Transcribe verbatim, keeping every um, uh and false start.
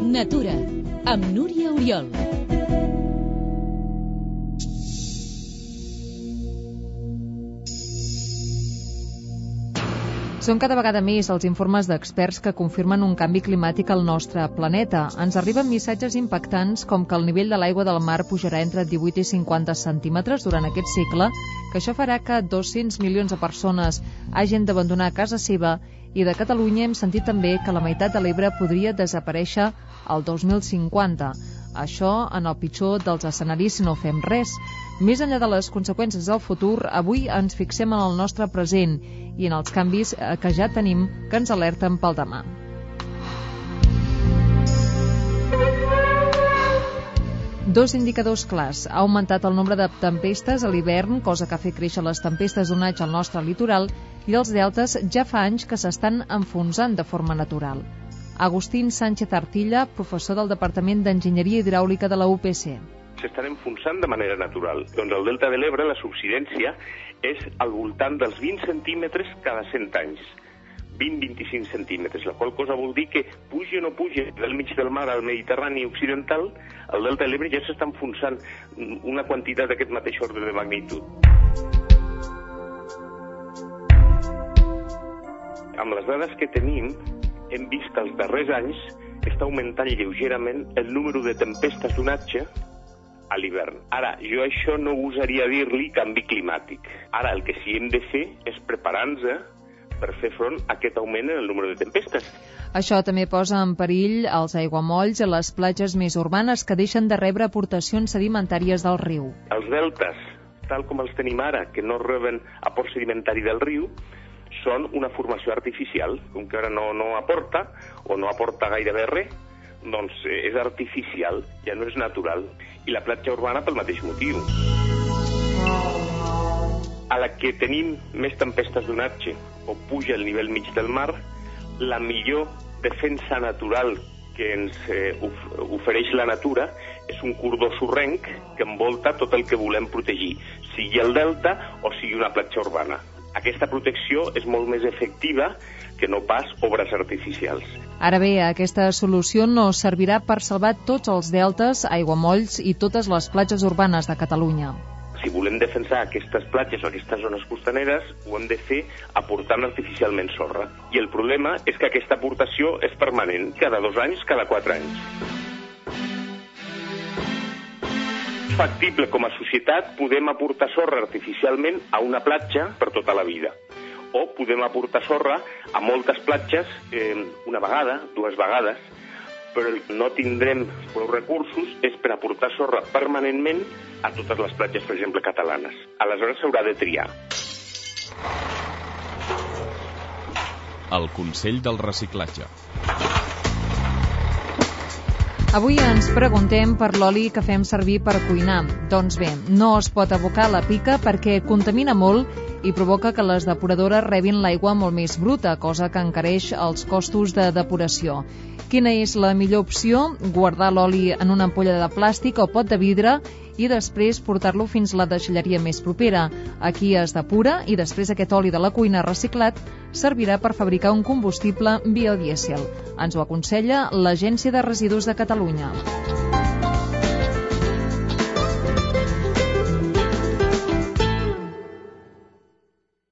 Natura, amb Núria Oriol. Són cada vegada més els informes d'experts que confirmen un canvi climàtic al nostre planeta. Ens arriben missatges impactants com que el nivell de l'aigua del mar pujarà entre divuit i cinquanta centímetres durant aquest segle, que això farà que dos-cents milions de persones hagin d'abandonar casa seva, i de Catalunya hem sentit també que la meitat de l'Ebre podria desaparèixer el dos mil cinquanta. Això en el pitjor dels escenaris si no fem res. Més enllà de les conseqüències del futur, avui ens fixem en el nostre present i en els canvis que ja tenim que ens alerten pel demà. Dos indicadors clars. Ha augmentat el nombre de tempestes a l'hivern, cosa que ha fet créixer les tempestes d'onatge al nostre litoral, i els deltes ja fa anys que s'estan enfonsant de forma natural. Agustín Sánchez Artilla, professor del Departament d'Enginyeria Hidràulica de la U P C. S'estan enfonsant de manera natural. Doncs el delta de l'Ebre, la subsidència, és al voltant dels vint centímetres cada cent anys. vint a vint-i-cinc centímetres, la qual cosa vol dir que pugi o no pugi del mig del mar al Mediterrani occidental, el delta de l'Ebre ja s'està enfonsant una quantitat d'aquest mateix ordre de magnitud. Amb les dades que tenim, hem vist que els darrers anys està augmentant lleugerament el número de tempestes d'onatge a l'hivern. Ara, jo això no gosaria dir-li canvi climàtic. Ara, el que sí hem de fer és preparar-nos per fer front a aquest augment en el número de tempestes. Això també posa en perill els aiguamolls a les platges més urbanes que deixen de rebre aportacions sedimentàries del riu. Els deltes, tal com els tenim ara, que no reben aport sedimentari del riu, són una formació artificial. Com que ara no, no aporta, o no aporta gairebé res, doncs és artificial, ja no és natural. I la platja urbana pel mateix motiu. A la que tenim més tempestes d'onatge o puja el nivell mig del mar, la millor defensa natural que ens eh, ofereix la natura és un cordó sorrenc que envolta tot el que volem protegir, sigui el delta o sigui una platja urbana. Aquesta protecció és molt més efectiva que no pas obres artificials. Ara bé, aquesta solució no servirà per salvar tots els deltes, aiguamolls i totes les platges urbanes de Catalunya. Si volem defensar aquestes platges o aquestes zones costaneres, ho hem de fer aportant artificialment sorra. I el problema és que aquesta aportació és permanent, cada dos anys, cada quatre anys. Factible com a societat, podem aportar sorra artificialment a una platja per tota la vida. O podem aportar sorra a moltes platges eh, una vegada, dues vegades, però no tindrem prou recursos és per aportar sorra permanentment a totes les platges, per exemple, catalanes. Aleshores s'haurà de triar. El Consell del Reciclatge. Avui ens preguntem per l'oli que fem servir per cuinar. Doncs bé, no es pot abocar a la pica perquè contamina molt i provoca que les depuradores rebin l'aigua molt més bruta, cosa que encareix els costos de depuració. Quina és la millor opció? Guardar l'oli en una ampolla de plàstic o pot de vidre i després portar-lo fins a la deixalleria més propera. Aquí es depura i després aquest oli de la cuina reciclat servirà per fabricar un combustible biodièsel. Ens ho aconsella l'Agència de Residus de Catalunya.